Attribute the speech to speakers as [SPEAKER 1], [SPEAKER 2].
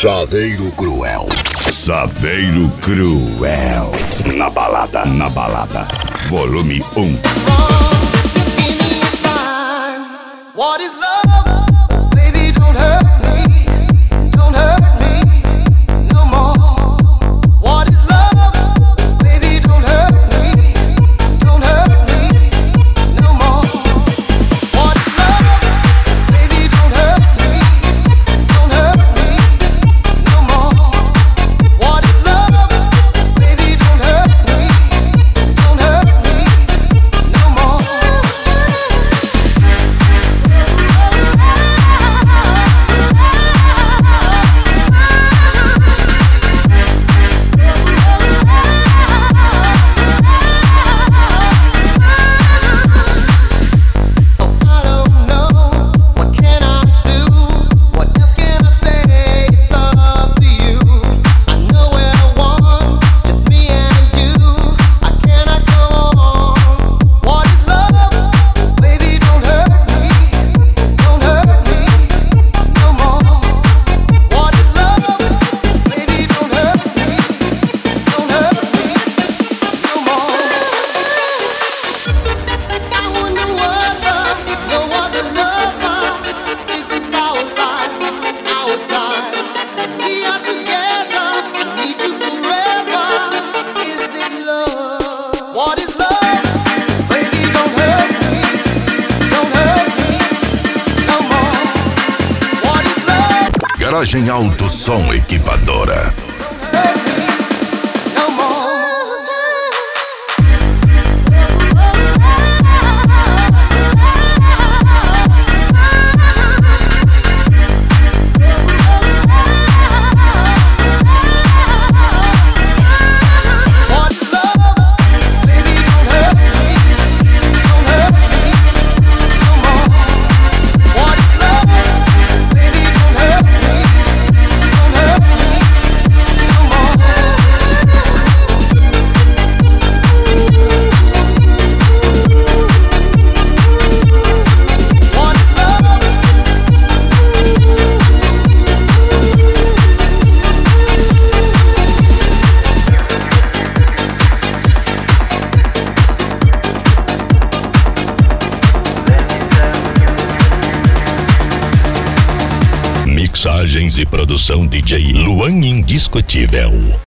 [SPEAKER 1] Chaveiro Cruel. Chaveiro Cruel. Na balada. Volume 1.
[SPEAKER 2] What is love? Baby, don't hurt me. Don't hurt me no more. What is love? Baby, don't hurt me. Don't hurt me no more. What is love? Baby, don't hurt me. Don't hurt me no more. What is love? Baby, don't hurt me. Don't hurt me no more.
[SPEAKER 1] Garagem Alto Som Equipadora. Mixagens e produção DJ Luan Indiscutível.